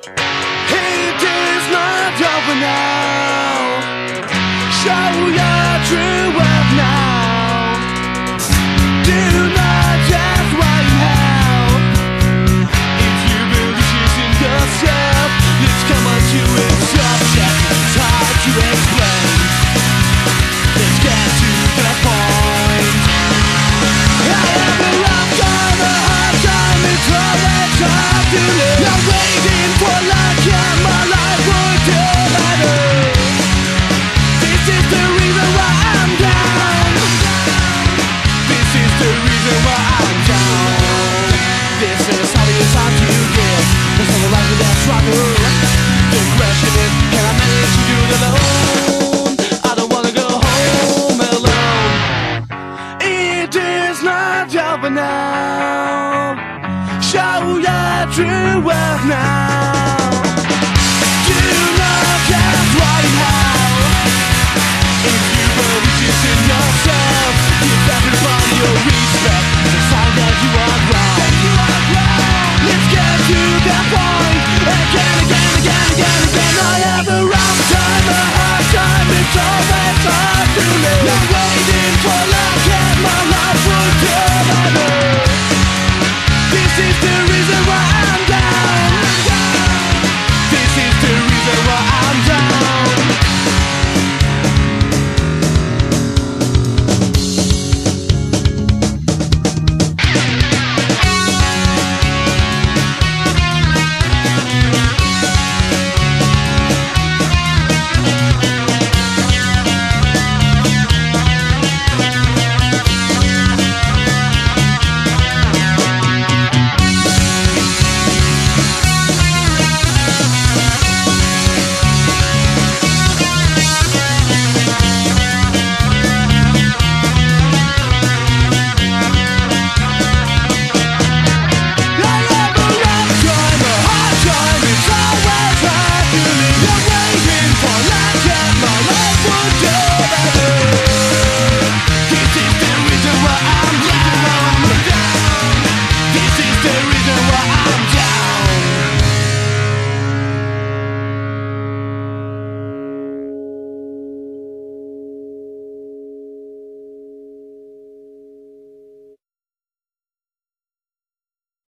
It is not over now. Show your true worth now. Do not just what you have. If you believe it in yourself, let's come on to it. Subject, it's hard to explain. Let's get to the point. I have a lifetime, a hard time, it's always hard to live. I'm waiting for luck and my life would do better. This is the reason why I'm down. This is the reason why I'm down. This is how it's hard to give. There's no life without struggle. The question is, can I manage to do it alone? I don't wanna go home alone. It is not over now. Show your true worth now. Do not just what you have. If you believe in yourself, give everybody a reason.